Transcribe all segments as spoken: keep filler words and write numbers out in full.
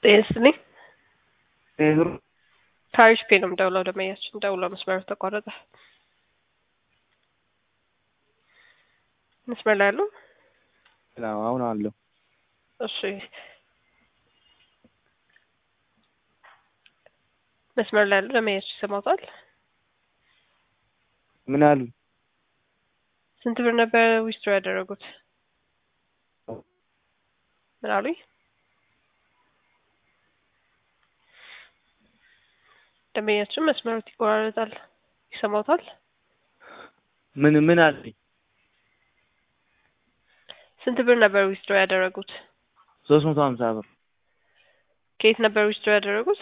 ጤስኒ ጤሩ ታሪሽ ፔንም ደውለው ደመያችን ደውለው መስመሩ ተቋረጠ። መስመር ላይ አሉ? ነው አሁን አለው። እሺ መስመር ላይ አሉ? ደመያችን ይሰማታል? ምን አሉ? ስንት ብር ነበር ዊዝድሮ ያደረጉት? ምን አሉኝ? ደመያችን መስመሩ ይቆራረጣል። ይሰማታል? ምን ምን አለኝ? ስንት ብር ነበር ዊዝድሮ ያደረጉት? ሶስት መቶ ሀምሳ ብር። ከየት ነበር ዊዝድሮ ያደረጉት?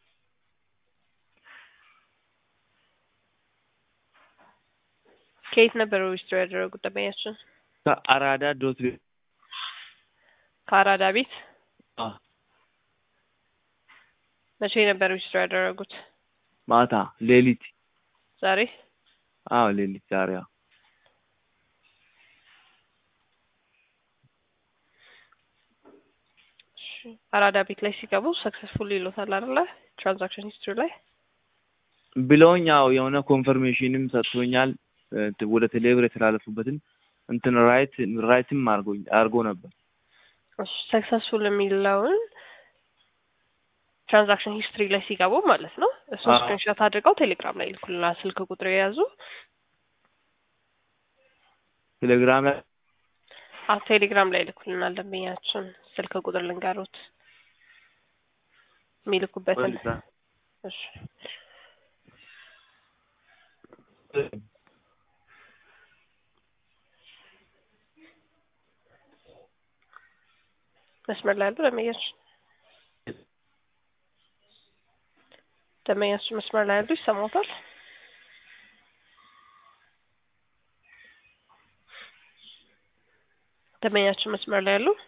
ከየት ነበር ዊዝድሮ ያደረጉት ደመያችን? ከአራዳ ዶት ቤት። ከአራዳ ቤት? አዎ። መቼ ነበር ዊዝድሮ ያደረጉት? ማታ ሌሊት። ዛሬ? አዎ ሌሊት ዛሬ። አዎ አራዳ ቤት ላይ ሲገቡ ሰክሰስፉል ይሉታል አይደለ? ትራንዛክሽን ሂስትሪ ላይ ብለውኝ ያው የሆነ ኮንፈርሜሽንም ሰጥቶኛል። ወደ ቴሌብር የተላለፉበትን እንትን ራይት ራይትም አርጎኝ አርጎ ነበር። እሺ ሰክሰስፉል የሚለውን ትራንዛክሽን ሂስትሪ ላይ ሲገቡ ማለት ነው። እሱ ስክሪንሾት አድርገው ቴሌግራም ላይ ልኩልና ስልክ ቁጥር የያዙ ቴሌግራም ላይ አዎ ቴሌግራም ላይ ልኩልና ደንበኛችን ስልክ ቁጥር ልንገሩት የሚልኩበትን። እሺ መስመር ላይ አሉ ደመያችን? ደመያችን መስመር ላይ አሉ? ይሰማዎታል? ደመያችን መስመር ላይ አሉ?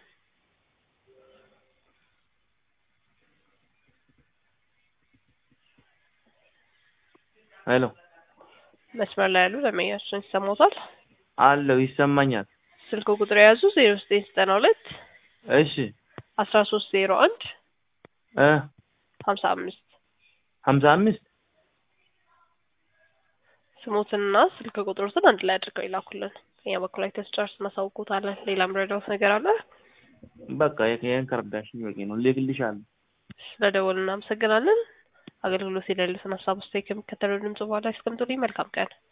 ሄሎ መስመር ላይ አሉ? ደመያችን ይሰማዎታል? አለው ይሰማኛል። ስልክ ቁጥር የያዙ ዜሮ ዘጠኝ ዘጠና ሁለት እሺ አስራ ሶስት ዜሮ አንድ እ ሀምሳ አምስት ሀምሳ አምስት ስሞትና ስልክ ቁጥሩን አንድ ላይ አድርገው ይላኩልን። እኛ በኩል ላይ ተስጫርስ ማሳውቁታለን። ሌላ ምረዳው ነገር አለ? በቃ የከየን ከርዳሽኝ በቂ ነው። ልክልሻለሁ። ስለደወልን እናመሰግናለን። አገልግሎት የሌሉትን ሀሳብ ውስጥ ከሚከተለው ድምጽ በኋላ ያስቀምጡልኝ። መልካም ቀን።